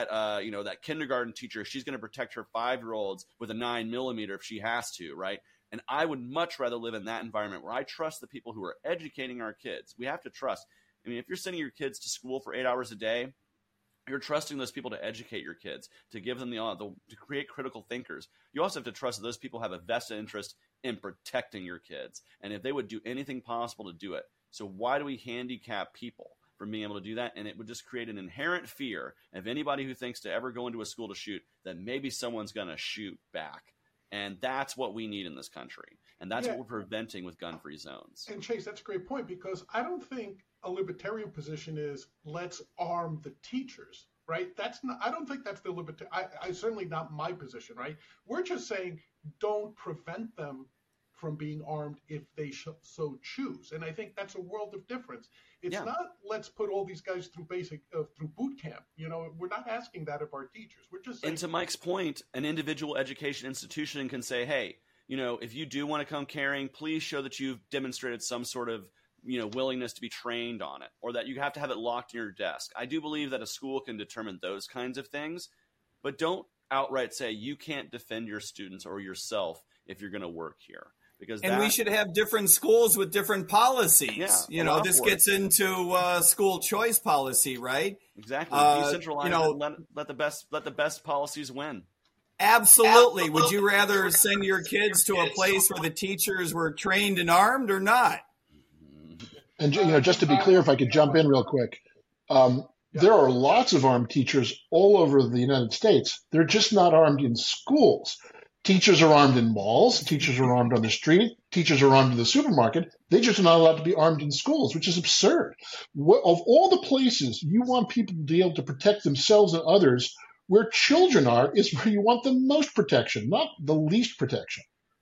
that kindergarten teacher, she's going to protect her 5-year-olds with a 9mm if she has to, right? And I would much rather live in that environment where I trust the people who are educating our kids. We have to trust. I mean, if you're sending your kids to school for 8 hours a day, you're trusting those people to educate your kids, to give them to create critical thinkers. You also have to trust that those people have a vested interest in protecting your kids, and if they would do anything possible to do it. So why do we handicap people from being able to do that? And it would just create an inherent fear of anybody who thinks to ever go into a school to shoot that maybe someone's going to shoot back. And that's what we need in this country. And that's what we're preventing with gun-free zones. And Chase, that's a great point, because I don't think a libertarian position is let's arm the teachers, right? I don't think that's the libertarian. I certainly not my position, right? We're just saying don't prevent them from being armed if they so choose. And I think that's a world of difference. It's not let's put all these guys through through boot camp. We're not asking that of our teachers. We're just saying. And to Mike's point, an individual education institution can say, hey, if you do want to come carrying, please show that you've demonstrated some sort of willingness to be trained on it, or that you have to have it locked in your desk. I do believe that a school can determine those kinds of things, but don't outright say you can't defend your students or yourself if you're going to work here. And we should have different schools with different policies. Yeah, this gets into school choice policy, right? Exactly. Decentralize let the best policies win. Absolutely. Would you rather send your kids to a place where the teachers were trained and armed or not? And just to be clear, if I could jump in real quick, there are lots of armed teachers all over the United States. They're just not armed in schools. Teachers are armed in malls. Teachers are armed on the street. Teachers are armed in the supermarket. They just are not allowed to be armed in schools, which is absurd. Of all the places you want people to be able to protect themselves and others, where children are is where you want the most protection, not the least protection.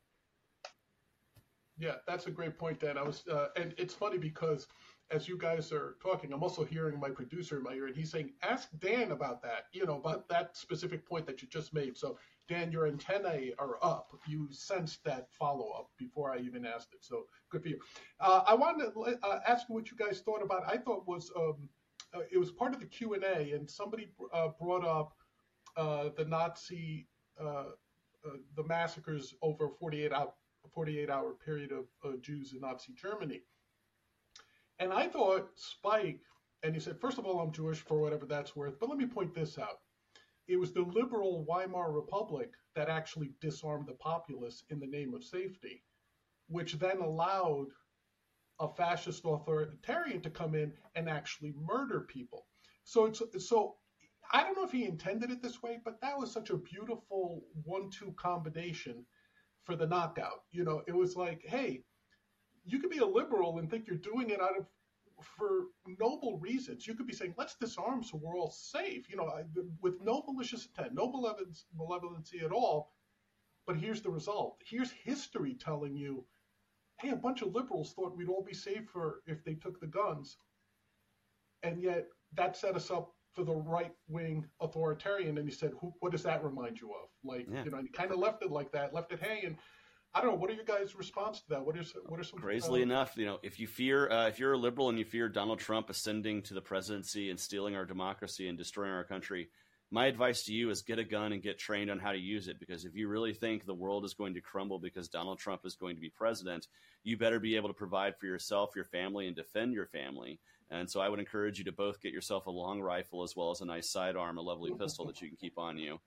Yeah, that's a great point, Dan. And it's funny because as you guys are talking, I'm also hearing my producer in my ear, and he's saying, ask Dan about that, about that specific point that you just made. So, Dan, your antennae are up. You sensed that follow-up before I even asked it. So good for you. I wanted to ask you what you guys thought about. I thought was it was part of the Q&A, and somebody brought up the Nazi, the massacres over a 48-hour period of Jews in Nazi Germany. And I thought Spike, and he said, first of all, I'm Jewish for whatever that's worth, but let me point this out. It was the liberal Weimar Republic that actually disarmed the populace in the name of safety, which then allowed a fascist authoritarian to come in and actually murder people. So I don't know if he intended it this way, but that was such a beautiful 1-2 combination for the knockout. You know, it was like, hey, you could be a liberal and think you're doing it for noble reasons. You could be saying, let's disarm so we're all safe, you know, with no malicious intent, no malevolency at all. But here's the result. Here's history telling you, hey, a bunch of liberals thought we'd all be safer if they took the guns. And yet that set us up for the right-wing authoritarian. And he said, what does that remind you of? Like, you know, and he kind of left it like that, left it hanging. I don't know. What are your guys' response to that? What are some crazily enough, you know, if you're a liberal and you fear Donald Trump ascending to the presidency and stealing our democracy and destroying our country, my advice to you is get a gun and get trained on how to use it. Because if you really think the world is going to crumble because Donald Trump is going to be president, you better be able to provide for yourself, your family, and defend your family. And so I would encourage you to both get yourself a long rifle as well as a nice sidearm, a lovely pistol that you can keep on you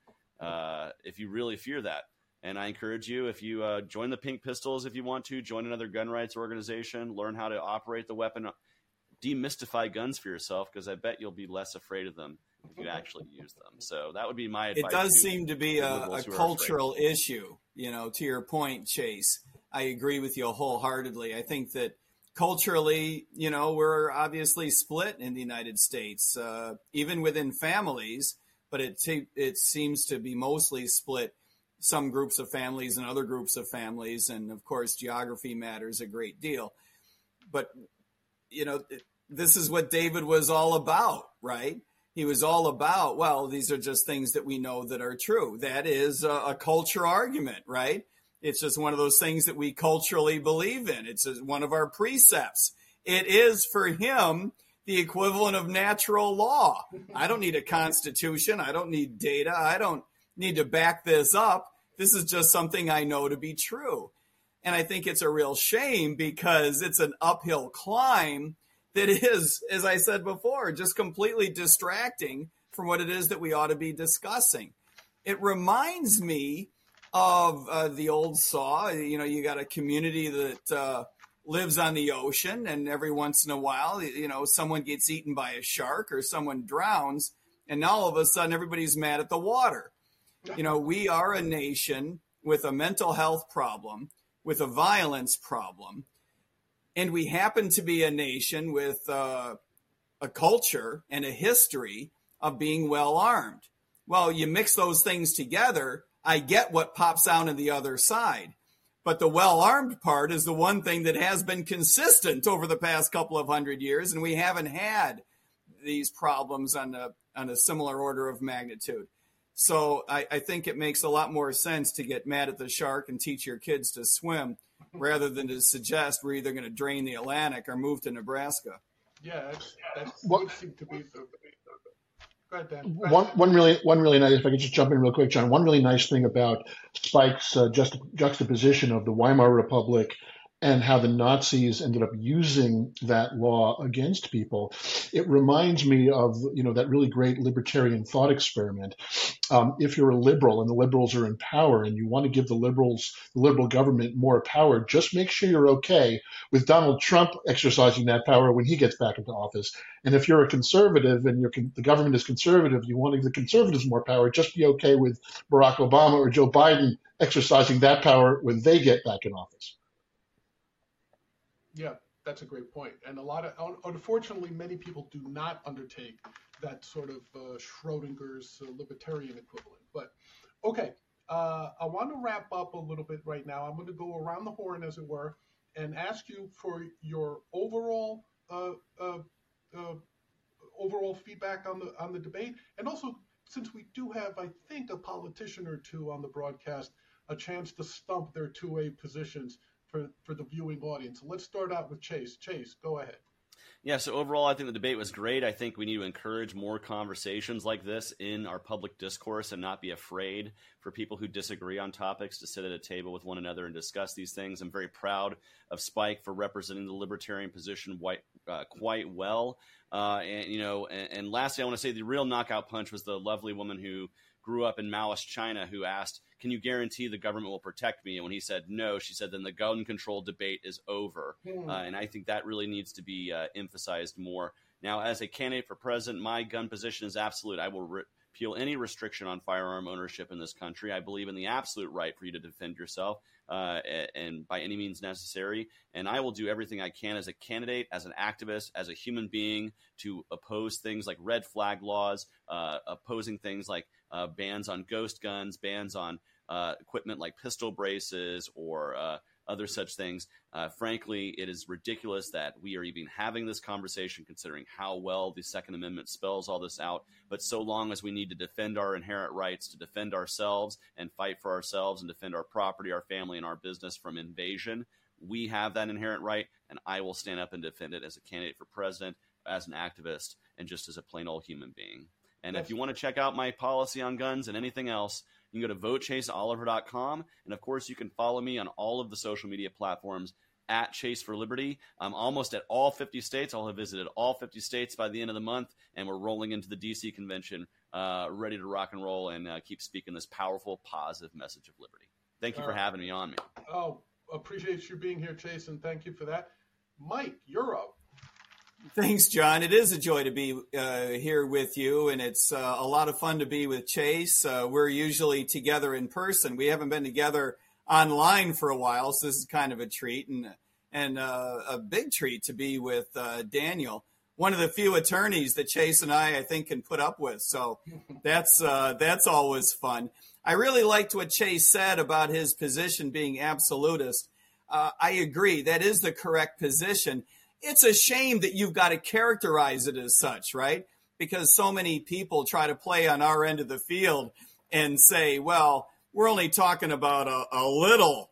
if you really fear that. And I encourage you, if you join the Pink Pistols, if you want to, join another gun rights organization, learn how to operate the weapon, demystify guns for yourself, because I bet you'll be less afraid of them if you actually use them. So that would be my advice. It does seem to be a cultural issue, you know, to your point, Chase. I agree with you wholeheartedly. I think that culturally, you know, we're obviously split in the United States, even within families, but it seems to be mostly split. Some groups of families and other groups of families. And of course, geography matters a great deal. But, you know, this is what David was all about, right? He was all about, well, these are just things that we know that are true. That is a culture argument, right? It's just one of those things that we culturally believe in. It's one of our precepts. It is for him the equivalent of natural law. I don't need a constitution. I don't need data. I don't need to back this up. This is just something I know to be true. And I think it's a real shame because it's an uphill climb that is, as I said before, just completely distracting from what it is that we ought to be discussing. It reminds me of the old saw. You know, you got a community that lives on the ocean, and every once in a while, you know, someone gets eaten by a shark or someone drowns, and now all of a sudden everybody's mad at the water. You know, we are a nation with a mental health problem, with a violence problem, and we happen to be a nation with a culture and a history of being well armed. Well, you mix those things together, I get what pops out on the other side. But the well-armed part is the one thing that has been consistent over the past couple of 100 years, and we haven't had these problems on a similar order of magnitude. So I think it makes a lot more sense to get mad at the shark and teach your kids to swim rather than to suggest we're either going to drain the Atlantic or move to Nebraska. Yeah, that would seem to be the... Go ahead, Dan. One really nice, if I could just jump in real quick, John, one really nice thing about Spike's juxtaposition of the Weimar Republic and how the Nazis ended up using that law against people. It reminds me of, you know, that really great libertarian thought experiment. If you're a liberal and the liberals are in power and you want to give the liberal government more power, just make sure you're okay with Donald Trump exercising that power when he gets back into office. And if you're a conservative and the government is conservative, you want to give the conservatives more power, just be okay with Barack Obama or Joe Biden exercising that power when they get back in office. Yeah, that's a great point. And unfortunately, many people do not undertake that sort of Schrodinger's libertarian equivalent. But okay, I want to wrap up a little bit right now. I'm going to go around the horn, as it were, and ask you for your overall feedback on the debate, and also, since we do have, I think, a politician or two on the broadcast, a chance to stump their 2A positions for the viewing audience. So let's start out with Chase. Chase, go ahead. Yeah, so overall, I think the debate was great. I think we need to encourage more conversations like this in our public discourse and not be afraid for people who disagree on topics to sit at a table with one another and discuss these things. I'm very proud of Spike for representing the libertarian position quite well. And lastly, I want to say the real knockout punch was the lovely woman who grew up in Maoist China who asked, can you guarantee the government will protect me? And when he said no, she said, then the gun control debate is over. And I think that really needs to be emphasized more. Now, as a candidate for president, my gun position is absolute. I will repeal any restriction on firearm ownership in this country. I believe in the absolute right for you to defend yourself and by any means necessary. And I will do everything I can as a candidate, as an activist, as a human being to oppose things like red flag laws, opposing things like bans on ghost guns, bans on equipment like pistol braces or other such things. Frankly, it is ridiculous that we are even having this conversation considering how well the Second Amendment spells all this out. But so long as we need to defend our inherent rights, to defend ourselves and fight for ourselves and defend our property, our family, and our business from invasion, we have that inherent right, and I will stand up and defend it as a candidate for president, as an activist, and just as a plain old human being. And if you want to check out my policy on guns and anything else, you can go to votechaseoliver.com. And of course, you can follow me on all of the social media platforms at Chase for Liberty. I'm almost at all 50 states. I'll have visited all 50 states by the end of the month. And we're rolling into the DC convention, ready to rock and roll and keep speaking this powerful, positive message of liberty. Thank you for having me on, man. Oh, appreciate you being here, Chase, and thank you for that. Mike, you're up. Thanks, John. It is a joy to be here with you, and it's a lot of fun to be with Chase. We're usually together in person. We haven't been together online for a while, so this is kind of a treat and a big treat to be with Daniel, one of the few attorneys that Chase and I think, can put up with. So that's always fun. I really liked what Chase said about his position being absolutist. I agree. That is the correct position. It's a shame that you've got to characterize it as such, right? Because so many people try to play on our end of the field and say, well, we're only talking about a little,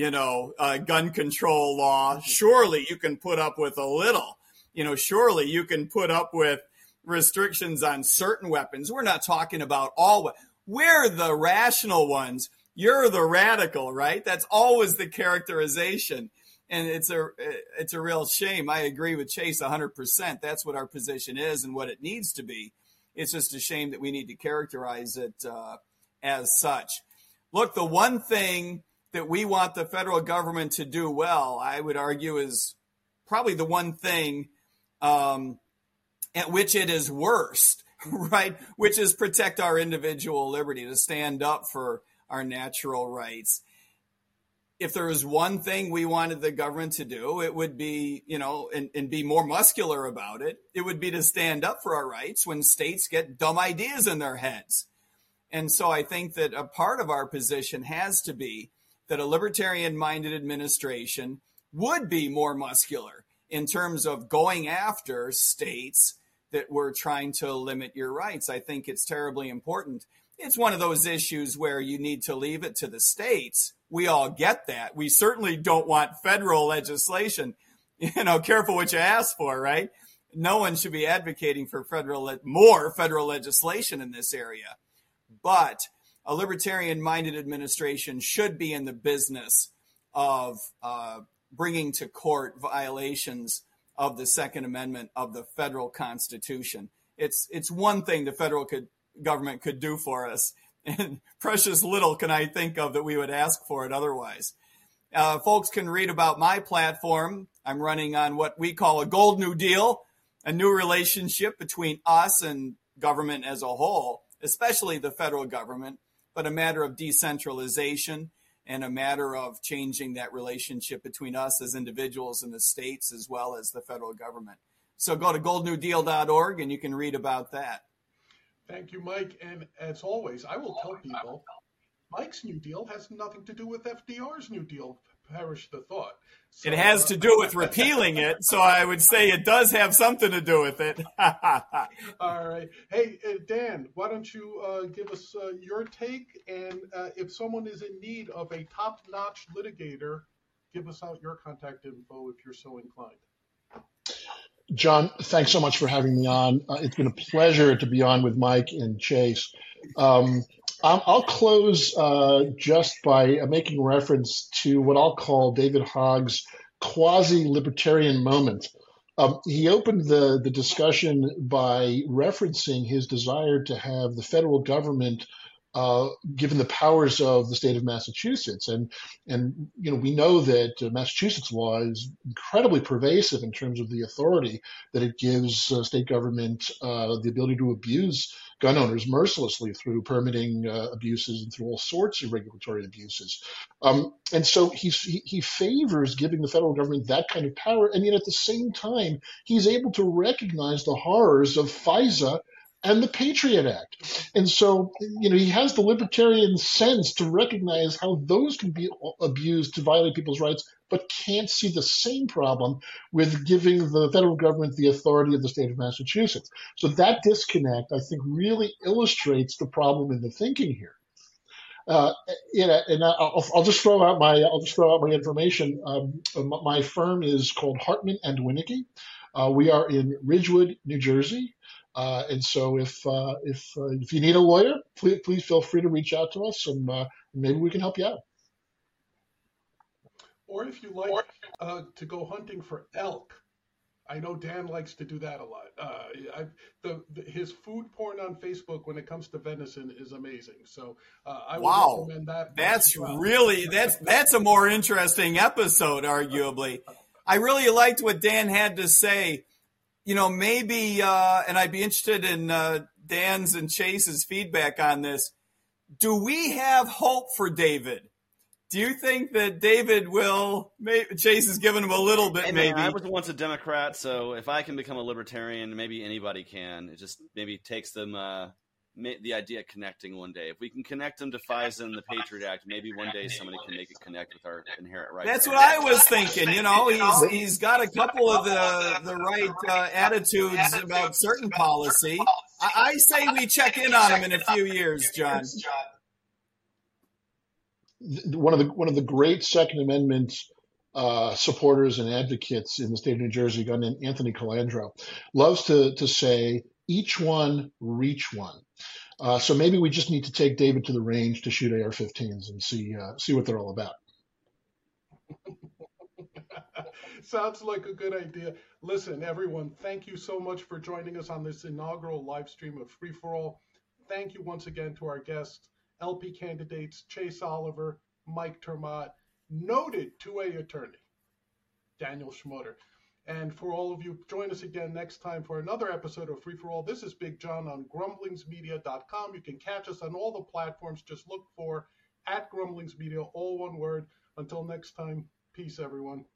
gun control law. Surely you can put up with a little, surely you can put up with restrictions on certain weapons. We're not talking about all. We're the rational ones. You're the radical, right? That's always the characterization. And it's a real shame. I agree with Chase 100%. That's what our position is and what it needs to be. It's just a shame that we need to characterize it as such. Look, the one thing that we want the federal government to do well, I would argue, is probably the one thing at which it is worst, right? Which is protect our individual liberty, to stand up for our natural rights. If there was one thing we wanted the government to do, it would be, and be more muscular about it, it would be to stand up for our rights when states get dumb ideas in their heads. And so I think that a part of our position has to be that a libertarian-minded administration would be more muscular in terms of going after states that were trying to limit your rights. I think it's terribly important. It's one of those issues where you need to leave it to the states. We all get that. We certainly don't want federal legislation. Careful what you ask for, right? No one should be advocating for more federal legislation in this area. But a libertarian-minded administration should be in the business of bringing to court violations of the Second Amendment of the federal Constitution. It's one thing the federal government could do for us, and precious little can I think of that we would ask for it otherwise. Folks can read about my platform. I'm running on what we call a Gold New Deal, a new relationship between us and government as a whole, especially the federal government, but a matter of decentralization and a matter of changing that relationship between us as individuals and the states as well as the federal government. So go to goldnewdeal.org and you can read about that. Thank you, Mike. And as always, I will tell people, Mike's New Deal has nothing to do with FDR's New Deal. Perish the thought. So, it has to do with repealing it, so I would say it does have something to do with it. All right. Hey, Dan, why don't you give us your take? And if someone is in need of a top-notch litigator, give us out your contact info if you're so inclined. John, thanks so much for having me on. It's been a pleasure to be on with Mike and Chase. I'll close just by making reference to what I'll call David Hogg's quasi-libertarian moment. He opened the discussion by referencing his desire to have the federal government given the powers of the state of Massachusetts. And we know that Massachusetts law is incredibly pervasive in terms of the authority that it gives state government the ability to abuse gun owners mercilessly through permitting abuses and through all sorts of regulatory abuses. And so he favors giving the federal government that kind of power, and yet at the same time, he's able to recognize the horrors of FISA and the Patriot Act. And so, he has the libertarian sense to recognize how those can be abused to violate people's rights, but can't see the same problem with giving the federal government the authority of the state of Massachusetts. So that disconnect, I think, really illustrates the problem in the thinking here. And I'll just throw out my information. My firm is called Hartman and Winicky. We are in Ridgewood, New Jersey. And so if you need a lawyer, please feel free to reach out to us, and maybe we can help you out. Or if you like to go hunting for elk, I know Dan likes to do that a lot. His food porn on Facebook when it comes to venison is amazing. So I would recommend that. That's really that's a more interesting episode, arguably. I really liked what Dan had to say. Maybe, and I'd be interested in Dan's and Chase's feedback on this. Do we have hope for David? Do you think that David will? Chase has given him a little bit, maybe. I was once a Democrat, so if I can become a libertarian, maybe anybody can. It just maybe takes them the idea of connecting one day. If we can connect them to FISA and the Patriot Act, maybe one day somebody can make it connect with our inherent rights. That's what I was thinking. He's got a couple of the right attitudes about certain policy. I say we check in on him in a few years, John. One of the great Second Amendment supporters and advocates in the state of New Jersey, a guy named Anthony Calandro, loves to say, each one, reach one. So maybe we just need to take David to the range to shoot AR-15s and see what they're all about. Sounds like a good idea. Listen, everyone, thank you so much for joining us on this inaugural live stream of Free for All. Thank you once again to our guests, LP candidates Chase Oliver, Mike Termott, noted 2A attorney, Daniel Schmoeder. And for all of you, join us again next time for another episode of Free for All. This is Big John on grumblingsmedia.com. You can catch us on all the platforms. Just look for @grumblingsmedia, all one word. Until next time, peace, everyone.